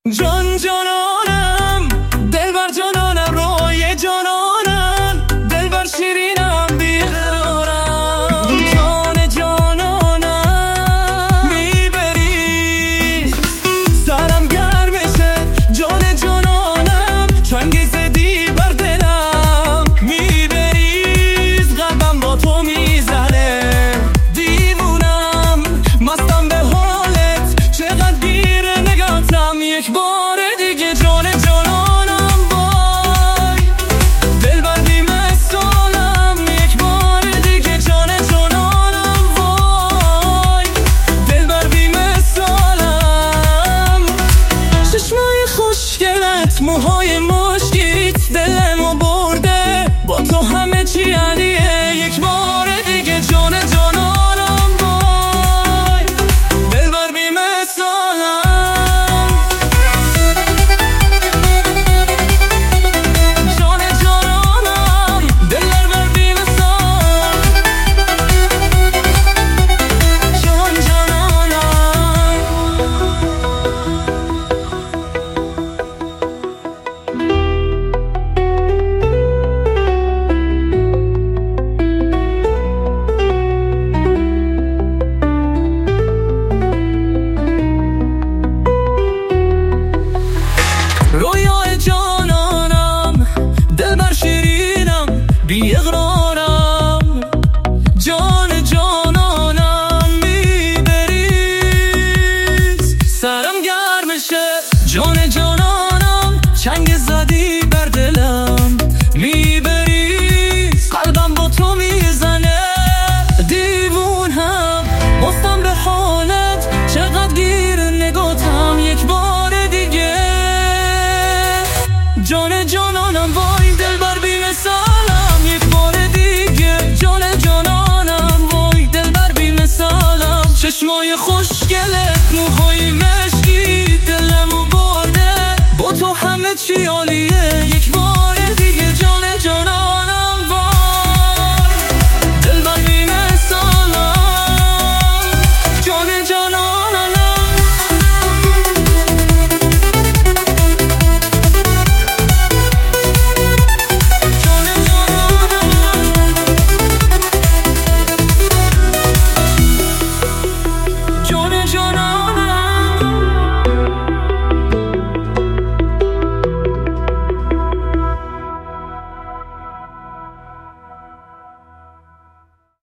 جان جانانم دلبر جانانم روی جانانم دلبر شیرینم بیقرارم جان جانانم میبری سرم گرمشه جان جانانم چنگی زدی بر دلم میبریز قلبم با تو میزنه دیوونم مستم به حالت چقدر گیره نگاتم یک بار دیگه جان جانانم وای دلبر بی‌مثالم یک بار دیگه جان جانانم وای دلبر بی‌مثالم چشمای خوشگلت موهای مشکیت دلمو برده با تو همه چی علیه یک بار دیگه جان جانانم وای دلبر بی‌مثالم جان جانانم دلبر بی‌مثال جان جانانم رویای جانانم دلبر شیرینم بی اقرارم جان جانانم میبریز سرم گرمشه جان جانانم چنگ زدی بر دلم میبریز قلبم با تو میزنه دیوونم مستم به حالت چقدر گیر نگاتم یک بار دیگه جان جانانم وای دلبر بی‌مثالم یک بار دیگه جان جانانم وای دلبر بی‌مثالم چشمای خوشگلت موهای مشکی دلمو برده با تو همه چی عالیه یک بار